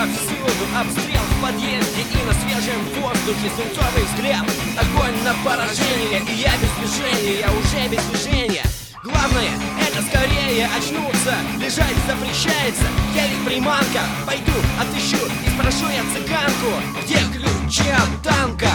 повсюду, обстрел в подъезде и на свежем воздухе. Свинцовый взгляд, огонь на поражение. И я без движения, я уже без движения. Главное, это скорее очнуться. Лежать запрещается, я ведь приманка. Пойду, отыщу и спрошу я цыганку, где ключи от танка?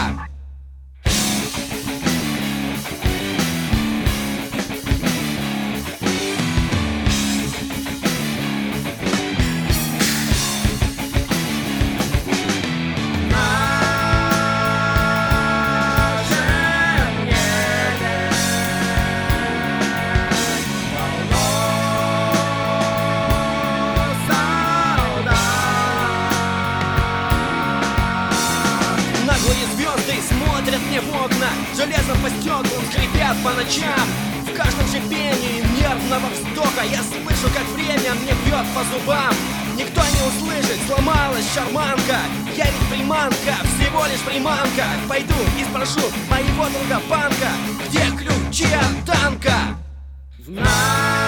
Смотрят мне в окна, железом по стеклам скрипят по ночам. В каждом шипении нервного вздоха я слышу, как время мне бьет по зубам. Никто не услышит, сломалась шарманка. Я ведь приманка, всего лишь приманка. Пойду и спрошу моего друга Панка, где ключи от танка?